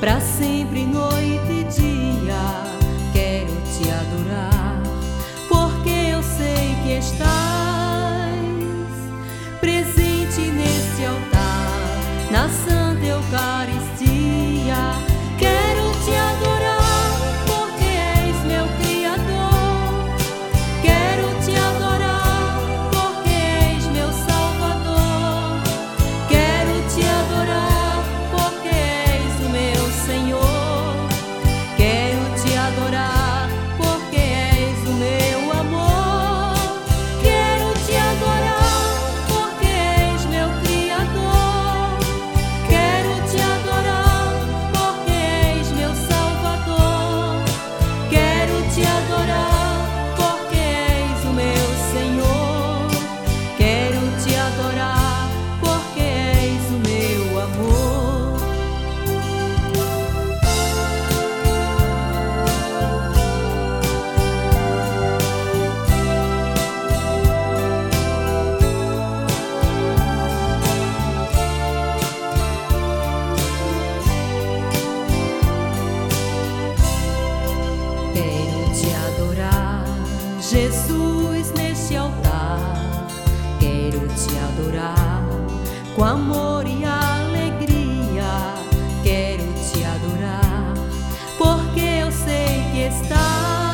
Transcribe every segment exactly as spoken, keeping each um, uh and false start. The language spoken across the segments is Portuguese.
Pra sempre, noite e dia, quero te adorar, porque eu sei que estás presente nesse altar, na Santa Eucaristia. Quero te adorar, porque és meu Criador. Quero te adorar, porque és meu Salvador. Quero te adorar, porque és o meu Senhor. Quero te adorar, porque és o meu amor. Quero te adorar, porque és meu Criador. Quero te adorar, porque és meu Salvador. Quero te adorar, porque és o meu Senhor. Quero te adorar, porque és o meu amor. Quero te adorar, Jesus, neste altar. Quero te adorar com amor e alegria. Quero te adorar, porque eu sei que estás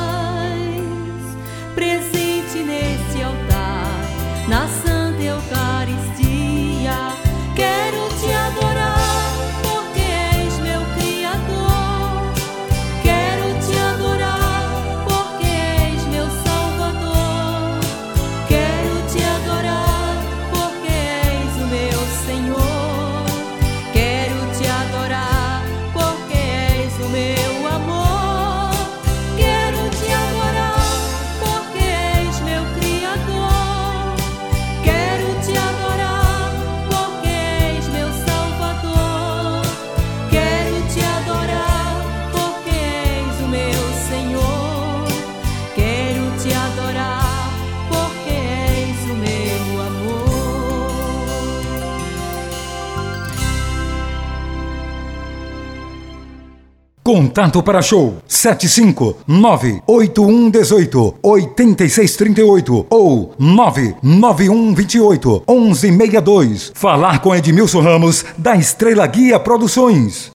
presente nesse altar, na Santa Eucaristia. Quero te adorar, porque és meu Criador. Quero te adorar, porque és meu Salvador. Quero te adorar, porque és o meu Senhor. Quero te adorar, porque és o meu amor. Quero te adorar, porque és meu Criador. Quero te adorar, porque és meu Salvador. Quero te adorar, porque és o meu Senhor. Quero te adorar, porque és o meu amor. Contato para show sete cinco nove oito um um oito oito seis três oito ou nove nove um dois oito um um seis dois. Falar com Edmilson Ramos da Estrela Guia Produções.